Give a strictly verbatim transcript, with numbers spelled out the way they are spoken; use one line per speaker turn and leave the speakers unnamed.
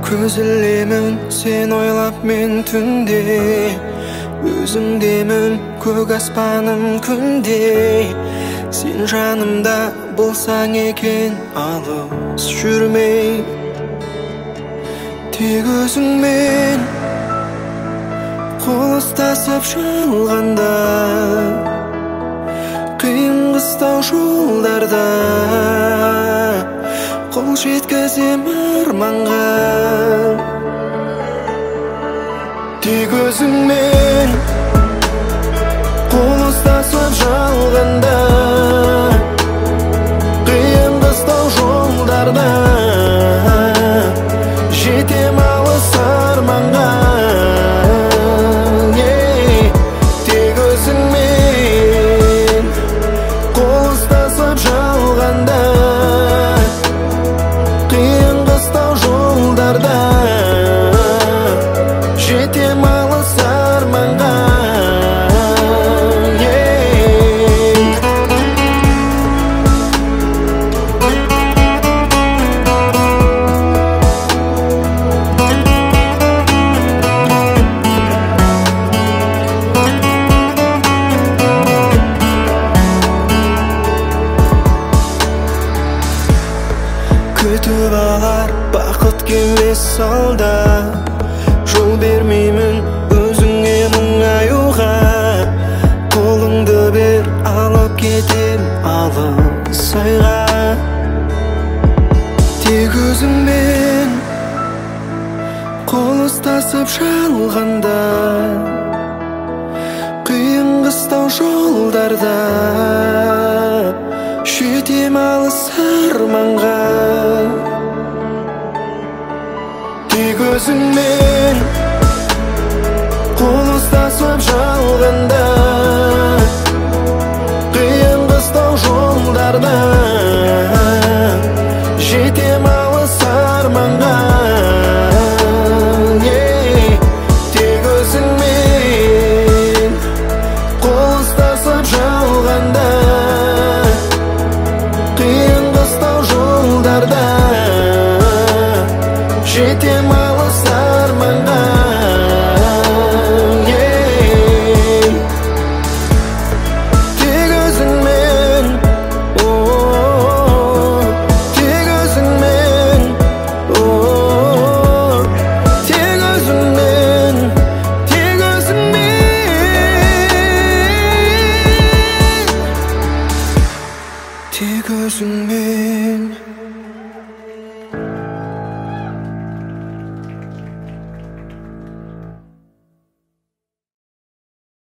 Көз ілемін сен ойлап мен түнде, өзіңдемін көк аспаным күнде. Сен жанымда болсаң екен алыс жүрмей, тек өзіңмен қол ұстасып жалғанда, қиын қыстау жолдарда қол жеткізем арманға. Тек өзіңмен қол ұстасып жалғанда, қиын қыстау жолдарда жетем алыс арманға. Тек өзіңмен қол ұстасып жалғанда, қиын қыстау жолдарда жетем алыс арманға. Күтіп алар бақыт келмес алда, жол бермеймін өзіңе мұңаюға. Қолыңды бер алып кетем алыс айға. Тек өзіңмен қол ұстасып жалғанда, қиын қыстау жолдарда жетем алыс арманға. Тек өзіңмен қол ұстасып жалғанда, қиын қыстау жолдарда жетем алыс арманға. Тек өзіңмен қол ұстасып жалғанда, қиын қыстау жолдарда жетем алыс арманға. Тек өзіңмен, тек өзіңмен, тек өзіңмен, тек өзіңмен, тек өзіңмен.